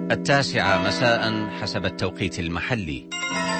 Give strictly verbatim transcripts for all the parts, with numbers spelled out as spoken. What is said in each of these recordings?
التاسعة مساء حسب التوقيت المحلي.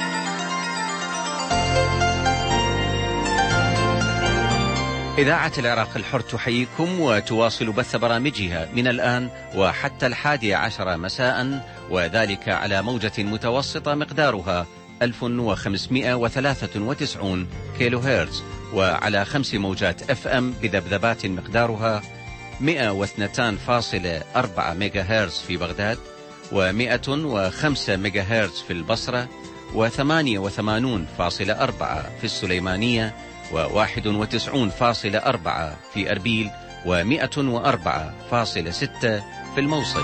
إذاعة العراق الحر تحييكم وتواصل بث برامجها من الآن وحتى الحادية عشر مساء، وذلك على موجة متوسطة مقدارها ألف وخمسمائة وثلاثة وتسعين كيلو هرتز، وعلى خمس موجات اف ام بذبذبات مقدارها مئة واثنين فاصلة أربعة ميجا هرتز في بغداد، ومئة وخمسة ميجا هرتز في البصرة، وثمانية وثمانين فاصلة أربعة في السليمانية، وواحد وتسعين فاصلة أربعة في أربيل، ومئة وأربعة فاصلة ستة في الموصل.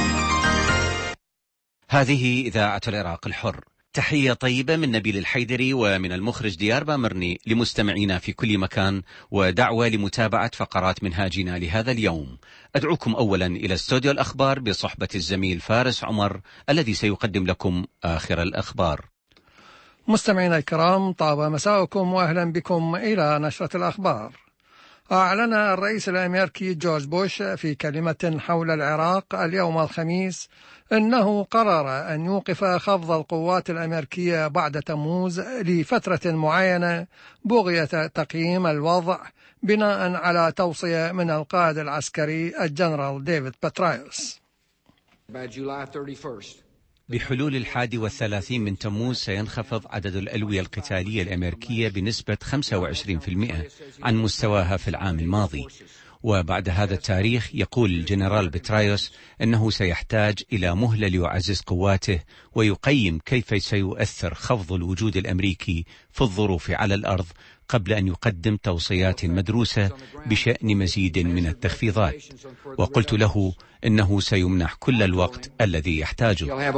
هذه إذاعة العراق الحر. تحية طيبة من نبيل الحيدري ومن المخرج ديار بامرني لمستمعينا في كل مكان، ودعوة لمتابعة فقرات منهاجنا لهذا اليوم. أدعوكم أولا إلى استوديو الأخبار بصحبة الزميل فارس عمر الذي سيقدم لكم آخر الأخبار. مستمعينا الكرام، طاب مساءكم وأهلا بكم إلى نشرة الأخبار. أعلن الرئيس الأمريكي جورج بوش في كلمة حول العراق اليوم الخميس أنه قرر أن يوقف خفض القوات الأمريكية بعد تموز لفترة معينة بغية تقييم الوضع بناء على توصية من القائد العسكري الجنرال ديفيد باترايوس. بحلول الحادي والثلاثين من تموز سينخفض عدد الألوية القتالية الأمريكية بنسبة خمسة وعشرين بالمئة عن مستواها في العام الماضي، وبعد هذا التاريخ يقول الجنرال بترايوس أنه سيحتاج إلى مهلة ليعزز قواته ويقيم كيف سيؤثر خفض الوجود الأمريكي في الظروف على الأرض قبل أن يقدم توصيات مدروسة بشأن مزيد من التخفيضات. وقلت له إنه سيمنح كل الوقت الذي يحتاجه.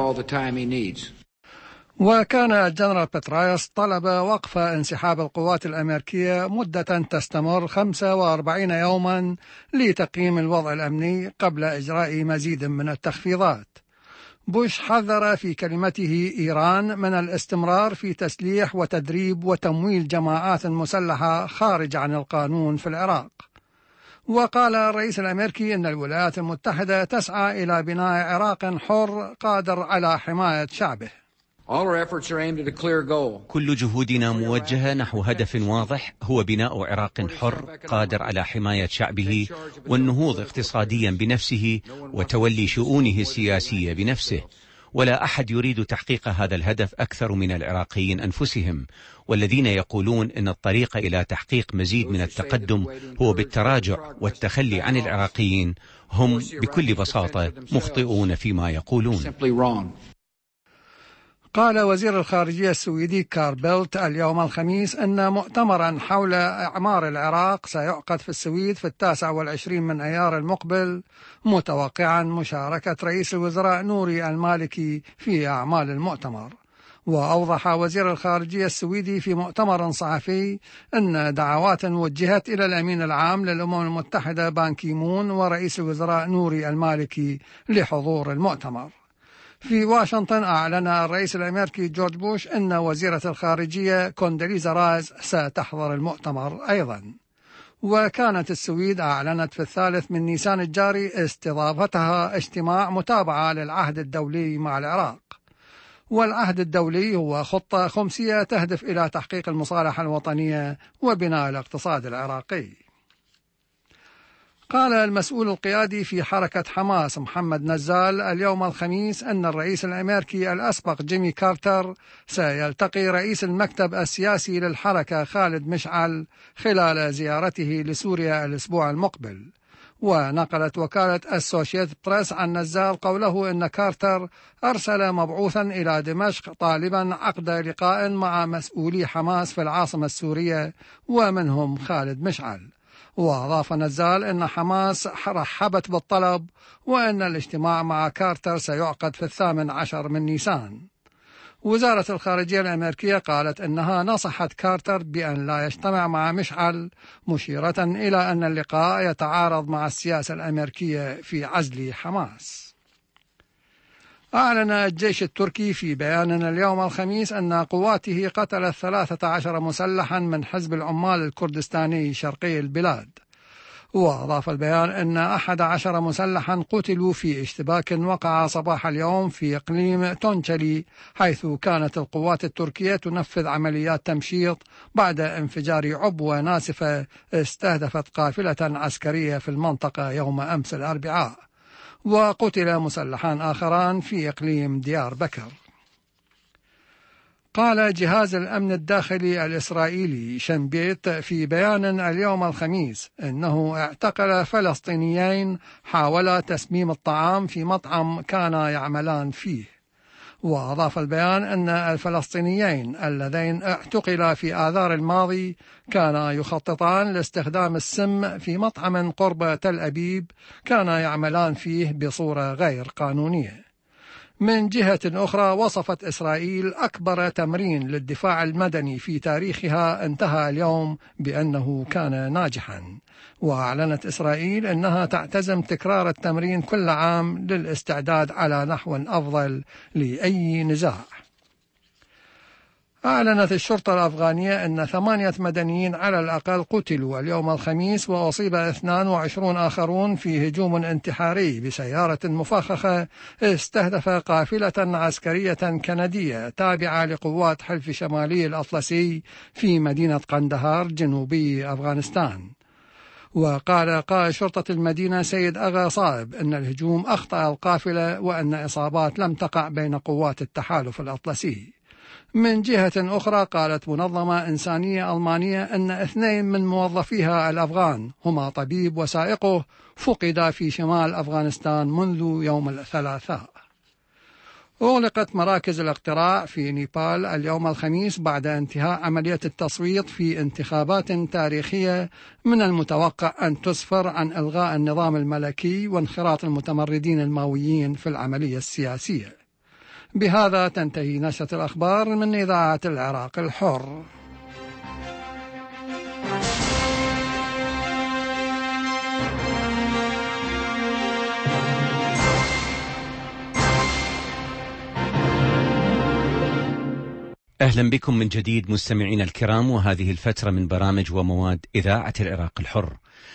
وكان الجنرال بترايوس طلب وقف انسحاب القوات الأمريكية مدة تستمر خمسة وأربعين يوما لتقييم الوضع الأمني قبل إجراء مزيد من التخفيضات. بوش حذر في كلمته إيران من الاستمرار في تسليح وتدريب وتمويل جماعات مسلحة خارج عن القانون في العراق. وقال الرئيس الأمريكي أن الولايات المتحدة تسعى إلى بناء عراق حر قادر على حماية شعبه. كل جهودنا موجهة نحو هدف واضح، هو بناء عراق حر قادر على حماية شعبه والنهوض اقتصاديا بنفسه وتولي شؤونه السياسية بنفسه. ولا أحد يريد تحقيق هذا الهدف أكثر من العراقيين أنفسهم، والذين يقولون إن الطريق إلى تحقيق مزيد من التقدم هو بالتراجع والتخلي عن العراقيين هم بكل بساطة مخطئون فيما يقولون. قال وزير الخارجية السويدي كار بيلت اليوم الخميس أن مؤتمرا حول إعمار العراق سيعقد في السويد في التاسع والعشرين من أيار المقبل، متوقعا مشاركة رئيس الوزراء نوري المالكي في أعمال المؤتمر. وأوضح وزير الخارجية السويدي في مؤتمر صحفي أن دعوات وجهت إلى الأمين العام للأمم المتحدة بان كيمون ورئيس الوزراء نوري المالكي لحضور المؤتمر. في واشنطن أعلن الرئيس الأمريكي جورج بوش أن وزيرة الخارجية كوندوليزا رايس ستحضر المؤتمر أيضا. وكانت السويد أعلنت في الثالث من نيسان الجاري استضافتها اجتماع متابعة للعهد الدولي مع العراق. والعهد الدولي هو خطة خمسية تهدف إلى تحقيق المصالحة الوطنية وبناء الاقتصاد العراقي. قال المسؤول القيادي في حركة حماس محمد نزال اليوم الخميس أن الرئيس الأمريكي الأسبق جيمي كارتر سيلتقي رئيس المكتب السياسي للحركة خالد مشعل خلال زيارته لسوريا الأسبوع المقبل. ونقلت وكالة أسوشيتد بريس عن نزال قوله أن كارتر أرسل مبعوثا إلى دمشق طالبا عقد لقاء مع مسؤولي حماس في العاصمة السورية ومنهم خالد مشعل. وأضاف نزال أن حماس رحبت بالطلب وأن الاجتماع مع كارتر سيعقد في الثامن عشر من نيسان. وزارة الخارجية الأمريكية قالت أنها نصحت كارتر بأن لا يجتمع مع مشعل، مشيرة إلى أن اللقاء يتعارض مع السياسة الأمريكية في عزل حماس. أعلن الجيش التركي في بيان اليوم الخميس أن قواته قتلت ثلاثة عشر مسلحا من حزب العمال الكردستاني شرقي البلاد. وأضاف البيان أن أحد عشر مسلحا قتلوا في اشتباك وقع صباح اليوم في إقليم تونشلي، حيث كانت القوات التركية تنفذ عمليات تمشيط بعد انفجار عبوة ناسفة استهدفت قافلة عسكرية في المنطقة يوم أمس الأربعاء. وقتل مسلحان آخران في إقليم ديار بكر. قال جهاز الأمن الداخلي الإسرائيلي شنبيت في بيان اليوم الخميس أنه اعتقل فلسطينيين حاولا تسميم الطعام في مطعم كانا يعملان فيه. وأضاف البيان أن الفلسطينيين اللذين اعتقلا في آذار الماضي كانا يخططان لاستخدام السم في مطعم قرب تل أبيب كانا يعملان فيه بصورة غير قانونية. من جهة أخرى، وصفت إسرائيل أكبر تمرين للدفاع المدني في تاريخها انتهى اليوم بأنه كان ناجحا. وأعلنت إسرائيل أنها تعتزم تكرار التمرين كل عام للاستعداد على نحو أفضل لأي نزاع. أعلنت الشرطة الأفغانية أن ثمانية مدنيين على الأقل قتلوا اليوم الخميس، وأصيب اثنان وعشرون آخرون في هجوم انتحاري بسيارة مفخخة استهدف قافلة عسكرية كندية تابعة لقوات حلف شمالي الأطلسي في مدينة قندهار جنوبي أفغانستان. وقال قائد شرطة المدينة سيد أغا صائب أن الهجوم أخطأ القافلة وأن إصابات لم تقع بين قوات التحالف الأطلسي. من جهة أخرى، قالت منظمة إنسانية ألمانية أن اثنين من موظفيها الأفغان هما طبيب وسائقه فقدا في شمال أفغانستان منذ يوم الثلاثاء. أغلقت مراكز الاقتراع في نيبال اليوم الخميس بعد انتهاء عملية التصويت في انتخابات تاريخية من المتوقع أن تسفر عن إلغاء النظام الملكي وانخراط المتمردين الماويين في العملية السياسية. بهذا تنتهي نشرة الأخبار من إذاعة العراق الحر. أهلا بكم من جديد مستمعين الكرام، وهذه الفترة من برامج ومواد إذاعة العراق الحر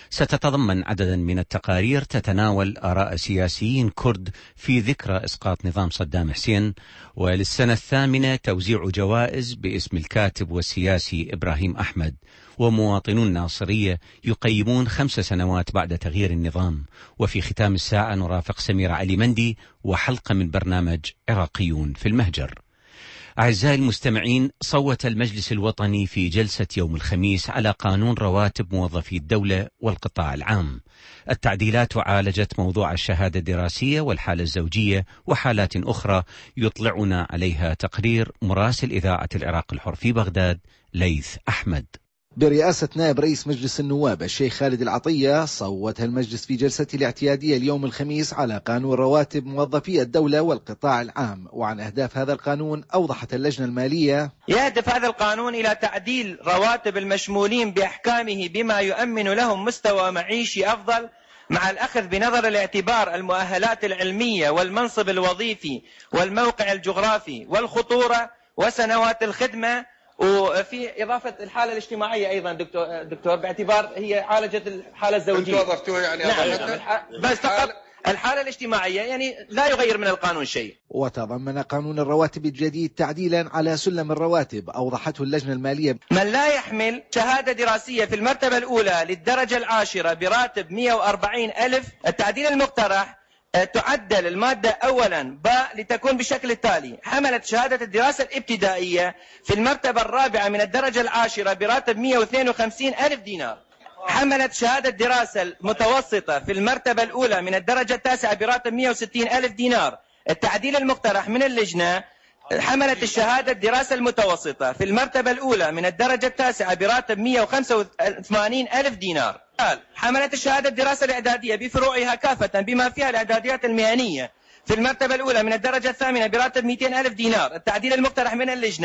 ستتضمن عددا من التقارير تتناول آراء سياسيين كرد في ذكرى إسقاط نظام صدام حسين، وللسنة الثامنة توزيع جوائز باسم الكاتب والسياسي إبراهيم أحمد، ومواطنون ناصرية يقيمون خمس سنوات بعد تغيير النظام. وفي ختام الساعة نرافق سميرة علي مندي وحلقة من برنامج عراقيون في المهجر. أعزائي المستمعين، صوت المجلس الوطني في جلسة يوم الخميس على قانون رواتب موظفي الدولة والقطاع العام. التعديلات عالجت موضوع الشهادة الدراسية والحالة الزوجية وحالات أخرى يطلعنا عليها تقرير مراسل إذاعة العراق الحر في بغداد ليث أحمد. برئاسة نائب رئيس مجلس النواب الشيخ خالد العطية، صوت المجلس في جلسته الاعتيادية اليوم الخميس على قانون رواتب موظفي الدولة والقطاع العام. وعن أهداف هذا القانون أوضحت اللجنة المالية: يهدف هذا القانون إلى تعديل رواتب المشمولين بأحكامه بما يؤمن لهم مستوى معيشي أفضل، مع الأخذ بنظر الاعتبار المؤهلات العلمية والمنصب الوظيفي والموقع الجغرافي والخطورة وسنوات الخدمة، وفي إضافة الحالة الاجتماعية أيضا دكتور دكتور باعتبار هي عالجت الحالة الزوجية. أنتوا أضفتوها يعني نعم نعم بس فقط الحالة الاجتماعية، يعني لا يغير من القانون شيء. وتضمن قانون الرواتب الجديد تعديلا على سلم الرواتب أوضحته اللجنة المالية: من لا يحمل شهادة دراسية في المرتبة الأولى للدرجة العاشرة براتب مئة وأربعين ألف، التعديل المقترح تعدل المادة أولا باء لتكون بالشكل التالي: حملت شهادة الدراسة الابتدائية في المرتبة الرابعة من الدرجة العاشرة براتب مئة واثنين وخمسين ألف دينار، حملت شهادة دراسة المتوسطة في المرتبة الأولى من الدرجة التاسعة براتب مئة وستين ألف دينار. التعديل المقترح من اللجنة: حملت الشهادة الدراسة المتوسطة في المرتبة الأولى من الدرجة التاسعة براتب مئة وخمسة وثمانين ألف دينار. حملت الشهادة الدراسة الإعدادية بفروعها كافة بما فيها الإعداديات المهنية في المرتبة الأولى من الدرجة الثامنة براتب مئتين ألف دينار. التعديل المقترح من اللجنة: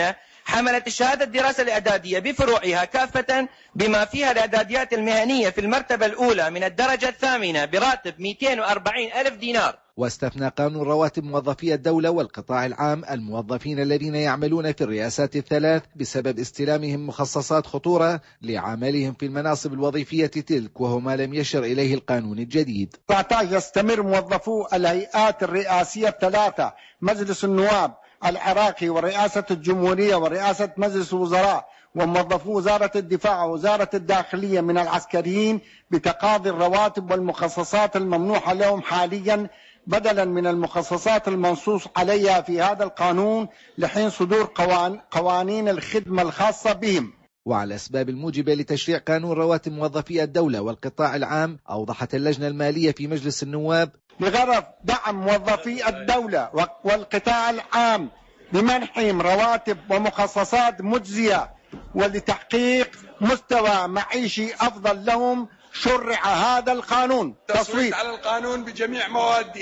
حملت الشهادة الدراسة الإعدادية بفروعها كافة بما فيها الإعداديات المهنية في المرتبة الأولى من الدرجة الثامنة براتب مئتين وأربعين ألف دينار. واستثنى قانون رواتب موظفي الدولة والقطاع العام الموظفين الذين يعملون في الرئاسات الثلاث بسبب استلامهم مخصصات خطورة لعملهم في المناصب الوظيفية تلك، وهو ما لم يشر إليه القانون الجديد. يستمر موظفو الهيئات الرئاسية الثلاثة، مجلس النواب العراقي ورئاسة الجمهورية ورئاسة مجلس الوزراء وموظفو وزارة الدفاع ووزارة الداخلية من العسكريين بتقاضي الرواتب والمخصصات الممنوحة لهم حاليا بدلا من المخصصات المنصوص عليها في هذا القانون لحين صدور قوانين الخدمة الخاصة بهم. وعلى الأسباب الموجبة لتشريع قانون رواتب موظفي الدولة والقطاع العام، أوضحت اللجنة المالية في مجلس النواب بغرض دعم موظفي الدولة والقطاع العام بمنحهم رواتب ومخصصات مجزية ولتحقيق مستوى معيشي أفضل لهم شرع هذا القانون. تصويت على القانون بجميع مواده.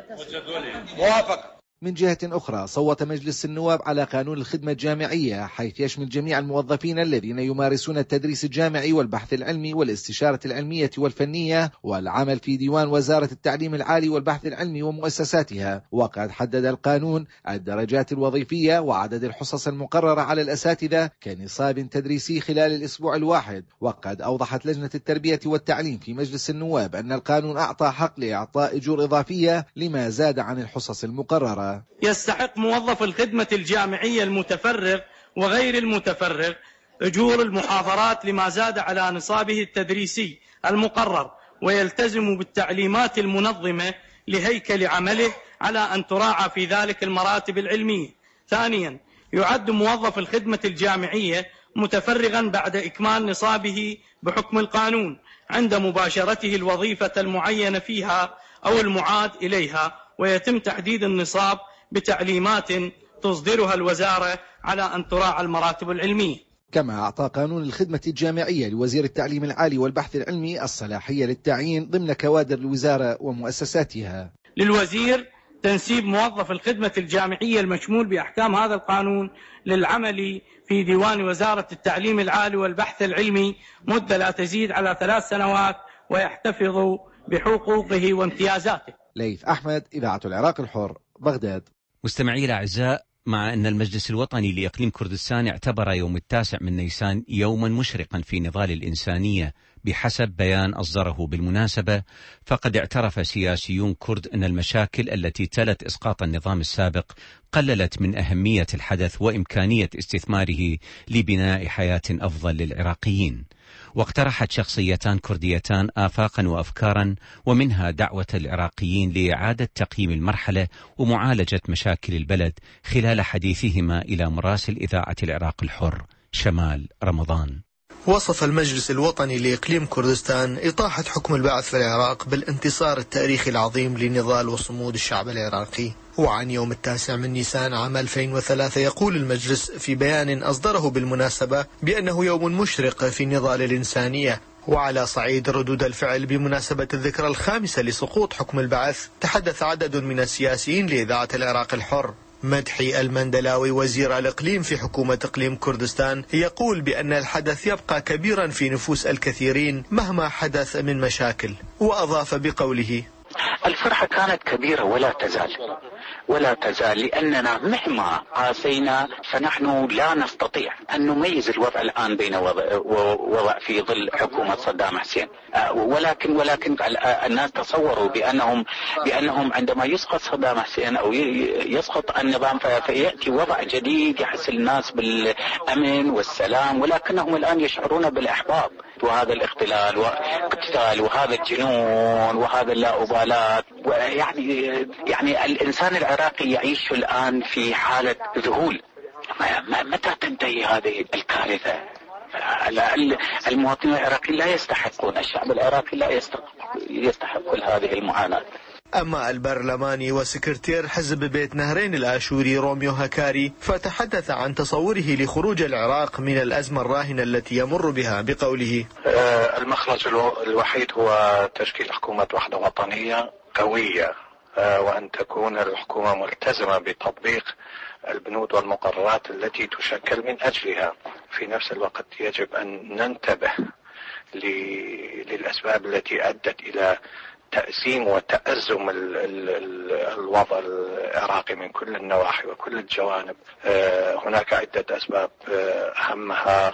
موافق. من جهة أخرى صوت مجلس النواب على قانون الخدمة الجامعية، حيث يشمل جميع الموظفين الذين يمارسون التدريس الجامعي والبحث العلمي والاستشارة العلمية والفنية والعمل في ديوان وزارة التعليم العالي والبحث العلمي ومؤسساتها. وقد حدد القانون الدرجات الوظيفية وعدد الحصص المقررة على الأساتذة كنصاب تدريسي خلال الأسبوع الواحد. وقد أوضحت لجنة التربية والتعليم في مجلس النواب أن القانون أعطى حق لإعطاء أجور إضافية لما زاد عن الحصص المقررة. يستحق موظف الخدمة الجامعية المتفرغ وغير المتفرغ أجور المحاضرات لما زاد على نصابه التدريسي المقرر، ويلتزم بالتعليمات المنظمة لهيكل عمله على أن تراعى في ذلك المراتب العلمية. ثانيا، يعد موظف الخدمة الجامعية متفرغا بعد إكمال نصابه بحكم القانون عند مباشرته الوظيفة المعينة فيها أو المعاد إليها، ويتم تحديد النصاب بتعليمات تصدرها الوزارة على أن تراعى المراتب العلمية. كما أعطى قانون الخدمة الجامعية لوزير التعليم العالي والبحث العلمي الصلاحية للتعيين ضمن كوادر الوزارة ومؤسساتها. للوزير تنسيب موظف الخدمة الجامعية المشمول بأحكام هذا القانون للعمل في ديوان وزارة التعليم العالي والبحث العلمي مدة لا تزيد على ثلاث سنوات، ويحتفظ بحقوقه وامتيازاته. ليث أحمد، إذاعة العراق الحر، بغداد. مستمعي الأعزاء، مع أن المجلس الوطني لإقليم كردستان اعتبر يوم التاسع من نيسان يوما مشرقا في نضال الإنسانية بحسب بيان أصدره بالمناسبة، فقد اعترف سياسيون كرد أن المشاكل التي تلت إسقاط النظام السابق قللت من أهمية الحدث وإمكانية استثماره لبناء حياة أفضل للعراقيين. واقترحت شخصيتان كرديتان آفاقا وأفكارا، ومنها دعوة العراقيين لإعادة تقييم المرحلة ومعالجة مشاكل البلد خلال حديثهما إلى مراسل إذاعة العراق الحر شمال رمضان. وصف المجلس الوطني لإقليم كردستان إطاحة حكم البعث في العراق بالانتصار التاريخي العظيم لنضال وصمود الشعب العراقي. وعن يوم التاسع من نيسان عام ألفين وثلاثة يقول المجلس في بيان أصدره بالمناسبة بأنه يوم مشرق في نضال الإنسانية. وعلى صعيد ردود الفعل بمناسبة الذكرى الخامسة لسقوط حكم البعث، تحدث عدد من السياسيين لإذاعة العراق الحر. مدحي المندلاوي وزير الإقليم في حكومة إقليم كردستان يقول بأن الحدث يبقى كبيرا في نفوس الكثيرين مهما حدث من مشاكل، وأضاف بقوله: الفرحة كانت كبيرة ولا تزال ولا تزال لأننا مهما قاسينا فنحن لا نستطيع أن نميز الوضع الآن بين وضع, وضع في ظل حكومة صدام حسين، ولكن ولكن الناس تصوروا بأنهم بأنهم عندما يسقط صدام حسين أو يسقط النظام فيأتي وضع جديد يحس الناس بالأمن والسلام، ولكنهم الآن يشعرون بالإحباط وهذا الاختلال واقتتال وهذا الجنون وهذا اللاؤبالات. يعني يعني الإنسان العراقي يعيش الآن في حالة ذهول. متى تنتهي هذه الكارثة؟ المواطنين العراقيين لا يستحقون، الشعب العراقي لا يستحق يستحق كل هذه المعاناة. أما البرلماني وسكرتير حزب بيت نهرين الآشوري روميو هكاري فتحدث عن تصوره لخروج العراق من الأزمة الراهنة التي يمر بها بقوله: المخرج الوحيد هو تشكيل حكومة وحدة وطنية قوية وأن تكون الحكومة ملتزمة بتطبيق البنود والمقررات التي تشكل من أجلها. في نفس الوقت يجب أن ننتبه للأسباب التي أدت إلى تأزيم وتأزم الوضع العراقي من كل النواحي وكل الجوانب. هناك عدة أسباب، أهمها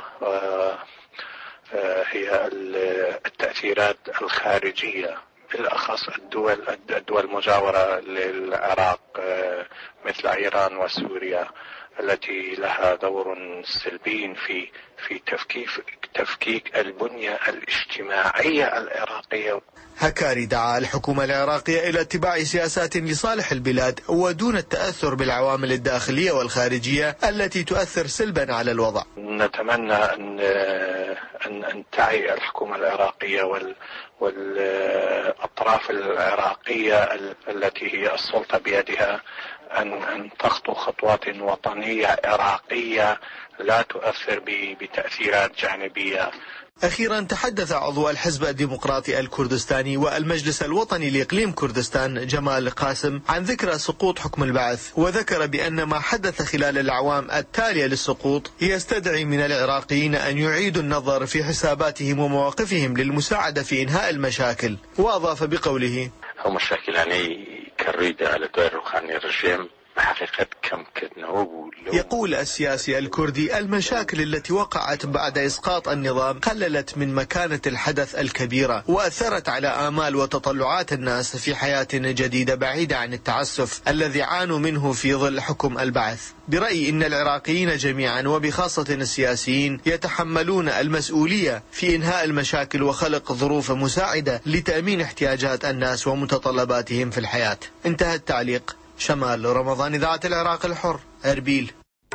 هي التأثيرات الخارجية، بالأخص الدول الدول المجاورة للعراق مثل إيران وسوريا، التي لها دور سلبي في في تفكيك تفكيك البنية الاجتماعية العراقية. هكاري دعا الحكومة العراقية إلى اتباع سياسات لصالح البلاد ودون التأثر بالعوامل الداخلية والخارجية التي تؤثر سلبا على الوضع. نتمنى أن أن أن تعي الحكومة العراقية وال والأطراف العراقية التي هي السلطة بيدها أن أن تخطو خطوات وطنية عراقية لا تؤثر بتأثيرات جانبية. أخيرا تحدث عضو الحزب الديمقراطي الكردستاني والمجلس الوطني لإقليم كردستان جمال قاسم عن ذكرى سقوط حكم البعث، وذكر بأن ما حدث خلال الأعوام التالية للسقوط يستدعي من العراقيين أن يعيدوا النظر في حساباتهم ومواقفهم للمساعدة في إنهاء المشاكل. وأضاف بقوله: هو مشاكل يعني كريدة على دور روحاني الرجيم بحقيقة كم كدنا. يقول السياسي الكردي: المشاكل التي وقعت بعد إسقاط النظام قللت من مكانة الحدث الكبيرة وأثرت على آمال وتطلعات الناس في حياة جديدة بعيدة عن التعسف الذي عانوا منه في ظل حكم البعث. برأيي إن العراقيين جميعا وبخاصة السياسيين يتحملون المسؤولية في إنهاء المشاكل وخلق ظروف مساعدة لتأمين احتياجات الناس ومتطلباتهم في الحياة. انتهى التعليق. شمال رمضان، إذاعة العراق الحر، أربيل.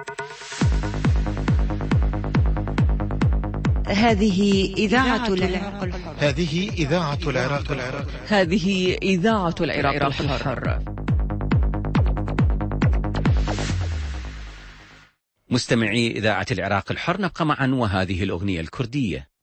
هذه إذاعة العراق الحر. هذه إذاعة العراق الحر. هذه إذاعة العراق الحر. مستمعي إذاعة العراق الحر، نبقى معا وهذه الأغنية الكردية.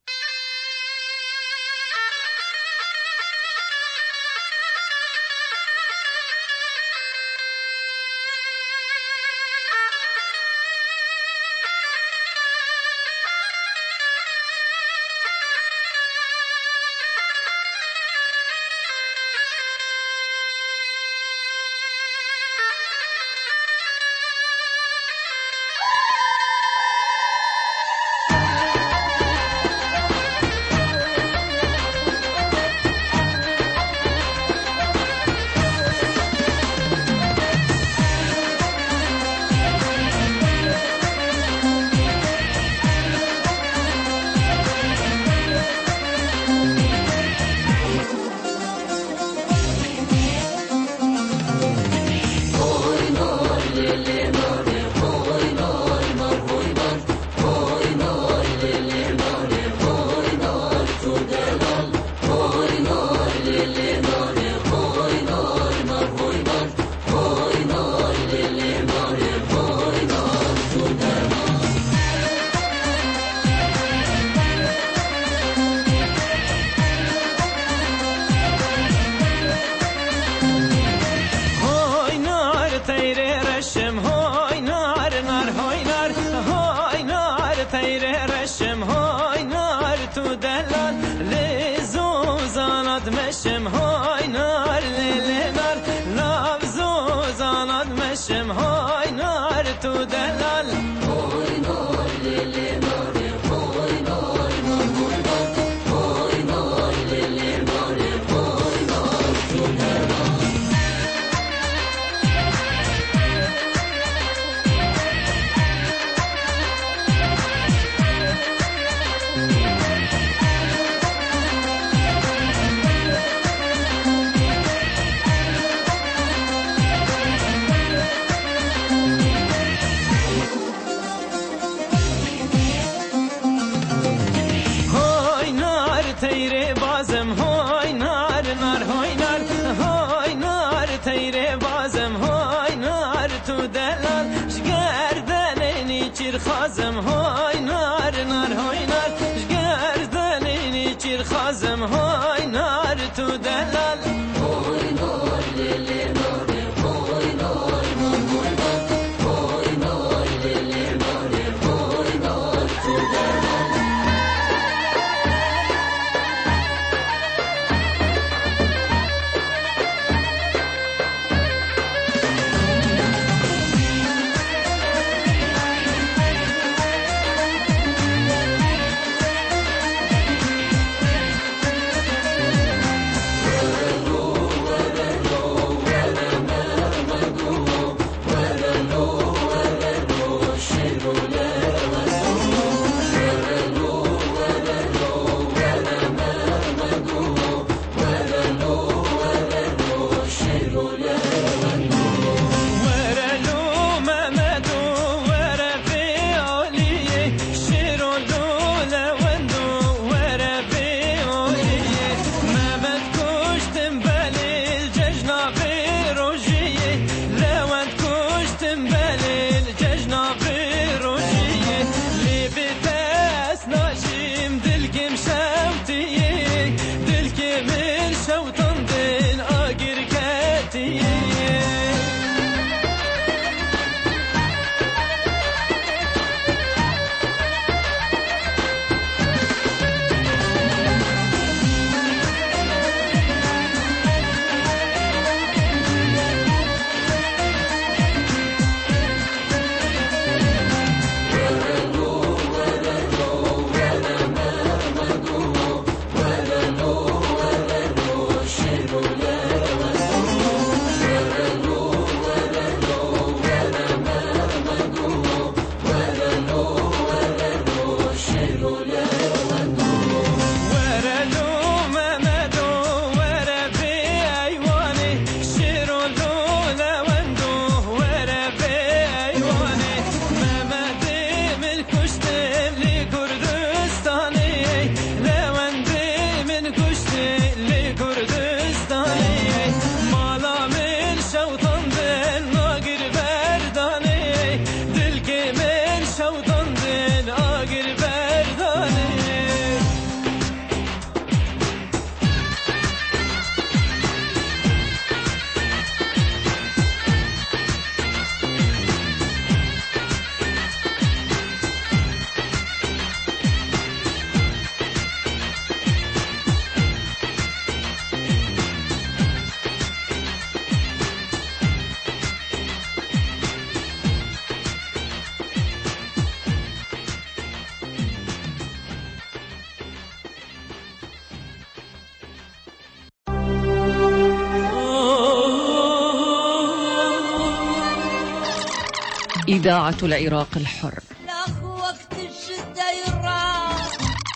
إذاعة العراق الحر. وقت الشدة يراح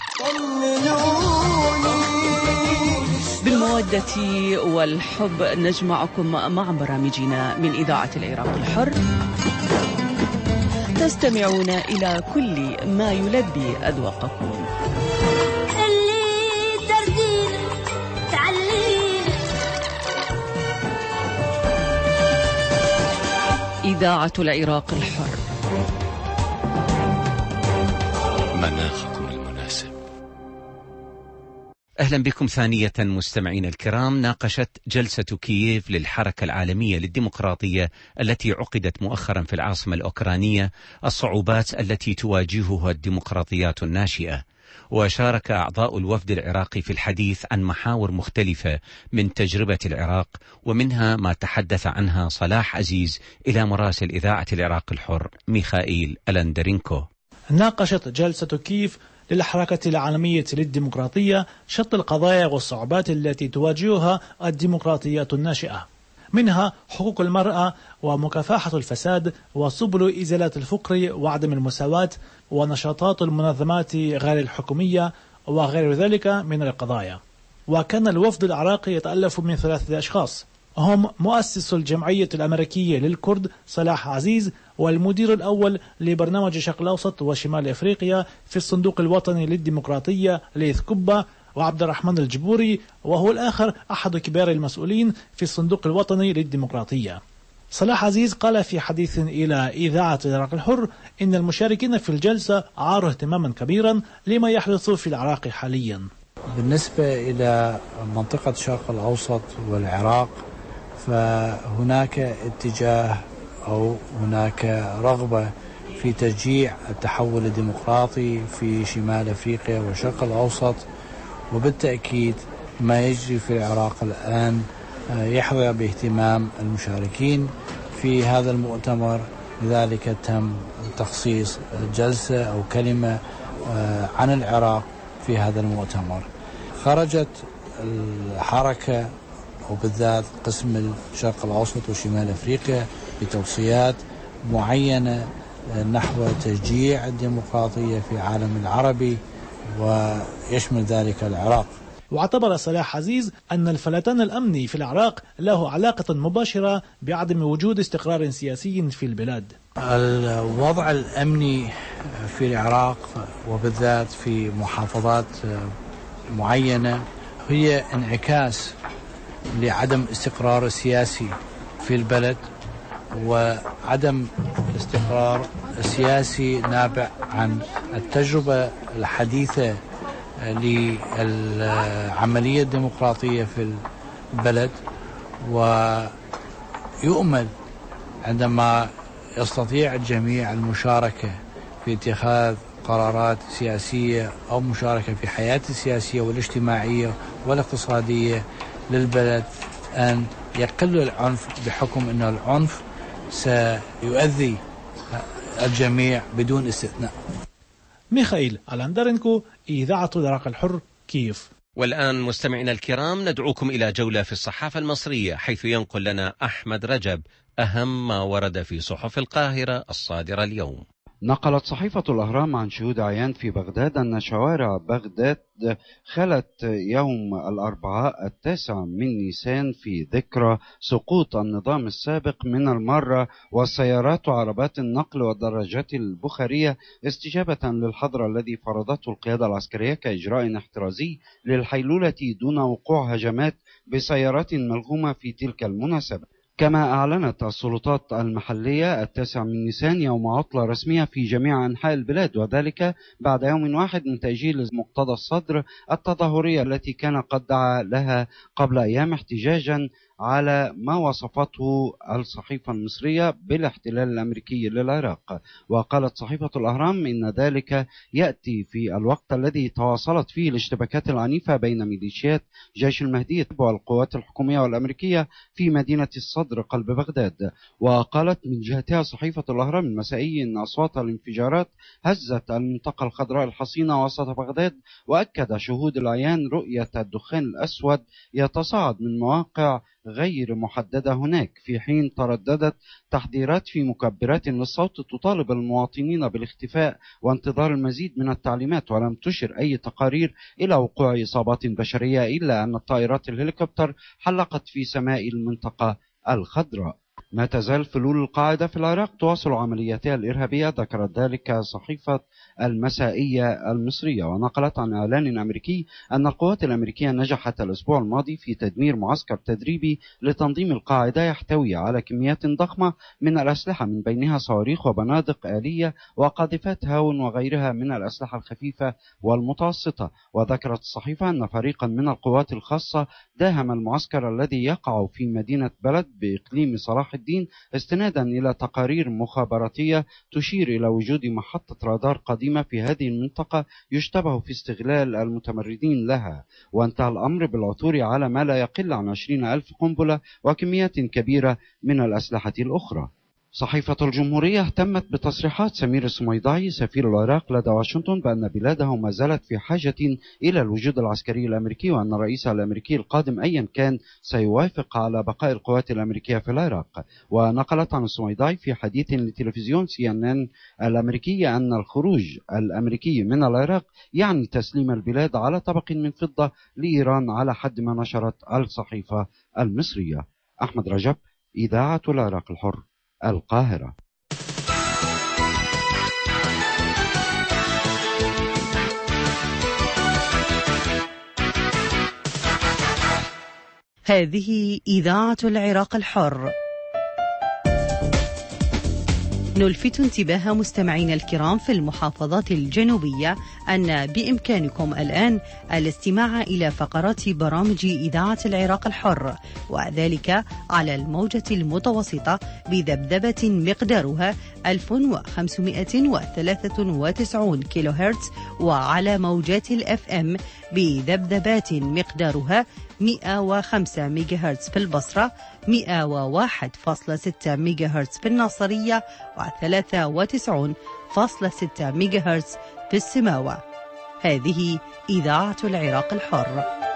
بالمودة والحب نجمعكم مع برامجنا من إذاعة العراق الحر. تستمعون إلى كل ما يلبي أذواقكم. اللي تردين تعلين إذاعة العراق الحر. مناخكم المناسب. أهلا بكم ثانية مستمعين الكرام. ناقشت جلسة كييف للحركة العالمية للديمقراطية التي عقدت مؤخرا في العاصمة الأوكرانية الصعوبات التي تواجهها الديمقراطيات الناشئة، وشارك أعضاء الوفد العراقي في الحديث عن محاور مختلفة من تجربة العراق، ومنها ما تحدث عنها صلاح عزيز إلى مراسل إذاعة العراق الحر ميخائيل ألندرينكو. ناقشت جلسة كييف للحركة العالمية للديمقراطية شتى القضايا والصعوبات التي تواجهها الديمقراطيات الناشئة، منها حقوق المرأة ومكافحة الفساد وسبل إزالة الفقر وعدم المساواة ونشاطات المنظمات غير الحكومية وغير ذلك من القضايا. وكان الوفد العراقي يتألف من ثلاثة أشخاص، هم مؤسس الجمعية الأمريكية للكرد صلاح عزيز، والمدير الأول لبرنامج الشرق الأوسط وشمال أفريقيا في الصندوق الوطني للديمقراطية ليث كوبا، وعبد الرحمن الجبوري، وهو الآخر أحد كبار المسؤولين في الصندوق الوطني للديمقراطية. صلاح عزيز قال في حديث إلى إذاعة العراق الحر إن المشاركين في الجلسة عاروا اهتماما كبيرا لما يحدث في العراق حاليا. بالنسبة إلى منطقة الشرق الأوسط والعراق، فهناك اتجاه أو هناك رغبة في تشجيع التحول الديمقراطي في شمال أفريقيا والشرق الأوسط، وبالتأكيد ما يجري في العراق الآن يحظى باهتمام المشاركين في هذا المؤتمر. لذلك تم تخصيص جلسة أو كلمة عن العراق في هذا المؤتمر. خرجت الحركة وبالذات قسم الشرق الأوسط وشمال أفريقيا بتوصيات معينة نحو تشجيع الديمقراطية في العالم العربي ويشمل ذلك العراق. واعتبر صلاح عزيز أن الفلتان الأمني في العراق له علاقة مباشرة بعدم وجود استقرار سياسي في البلاد. الوضع الأمني في العراق وبالذات في محافظات معينة هي انعكاس لعدم استقرار سياسي في البلد، وعدم الاستقرار السياسي نابع عن التجربة الحديثة للعملية الديمقراطية في البلد، ويؤمل عندما يستطيع الجميع المشاركة في اتخاذ قرارات سياسية أو مشاركة في حياة السياسية والاجتماعية والاقتصادية للبلد أن يقل العنف، بحكم أن العنف سيؤذي الجميع بدون استثناء. ميخائيل ألندرينكو، إذاعة العراق الحر، كييف. والآن مستمعينا الكرام ندعوكم إلى جولة في الصحافة المصرية، حيث ينقل لنا أحمد رجب أهم ما ورد في صحف القاهرة الصادرة اليوم. نقلت صحيفة الأهرام عن شهود عيان في بغداد أن شوارع بغداد خلت يوم الأربعاء التاسع من نيسان في ذكرى سقوط النظام السابق من المرة، والسيارات وعربات النقل والدراجات البخارية استجابة للحظر الذي فرضته القيادة العسكرية كإجراء احترازي للحيلولة دون وقوع هجمات بسيارات ملغومة في تلك المناسبة. كما أعلنت السلطات المحلية التاسع من نيسان يوم عطلة رسمية في جميع أنحاء البلاد، وذلك بعد يوم واحد من تأجيل مقتضى الصدر التظاهرية التي كان قد دعا لها قبل أيام احتجاجا على ما وصفته الصحيفة المصرية بالاحتلال الأمريكي للعراق. وقالت صحيفة الأهرام إن ذلك يأتي في الوقت الذي تواصلت فيه الاشتباكات العنيفة بين ميليشيات جيش المهدي والقوات الحكومية والأمريكية في مدينة الصدر قلب بغداد. وقالت من جهتها صحيفة الأهرام المسائي إن أصوات الانفجارات هزت المنطقة الخضراء الحصينة وسط بغداد، وأكد شهود العيان رؤية الدخان الأسود يتصاعد من مواقع غير محددة هناك، في حين ترددت تحذيرات في مكبرات للصوت تطالب المواطنين بالاختفاء وانتظار المزيد من التعليمات، ولم تشر أي تقارير إلى وقوع إصابات بشرية إلا أن الطائرات الهليكوبتر حلقت في سماء المنطقة الخضراء. ما تزال فلول القاعدة في العراق تواصل عملياتها الإرهابية، ذكرت ذلك صحيفة المسائية المصرية، ونقلت عن إعلان أمريكي أن القوات الأمريكية نجحت الأسبوع الماضي في تدمير معسكر تدريبي لتنظيم القاعدة يحتوي على كميات ضخمة من الأسلحة، من بينها صواريخ وبنادق آلية وقاذفات هاون وغيرها من الأسلحة الخفيفة والمتوسطة. وذكرت الصحيفة أن فريقا من القوات الخاصة داهم المعسكر الذي يقع في مدينة بلد بإقليم صلاح الدين، استنادا إلى تقارير مخابراتية تشير إلى وجود محطة رادار قديمة في هذه المنطقة يشتبه في استغلال المتمردين لها. وانتهى الأمر بالعثور على ما لا يقل عن عشرين ألف قنبلة وكميات كبيرة من الأسلحة الأخرى. صحيفة الجمهورية اهتمت بتصريحات سمير السميضاعي سفير العراق لدى واشنطن بأن بلاده ما زالت في حاجة إلى الوجود العسكري الأمريكي، وأن الرئيس الأمريكي القادم أيا كان سيوافق على بقاء القوات الأمريكية في العراق. ونقلت عن السميضاعي في حديث لتلفزيون سي ان ان الأمريكي أن الخروج الأمريكي من العراق يعني تسليم البلاد على طبق من فضة لإيران، على حد ما نشرت الصحيفة المصرية. أحمد رجب، إذاعة العراق الحر، القاهرة. هذه إذاعة العراق الحر. نلفت انتباه مستمعينا الكرام في المحافظات الجنوبية أن بإمكانكم الآن الاستماع إلى فقرات برامج إذاعة العراق الحر، وذلك على الموجة المتوسطة بذبذبة مقدارها ألف وخمسمائة وثلاثة وتسعين كيلو هرتز، وعلى موجات الأف أم بذبذبات مقدارها مئة وخمسة ميجا هرتز في البصرة، مئة وواحد فاصلة ستة ميجا هرتز في الناصرية، وثلاثة وتسعين فاصلة ستة ميجا هرتز في السماوة. هذه إذاعة العراق الحر.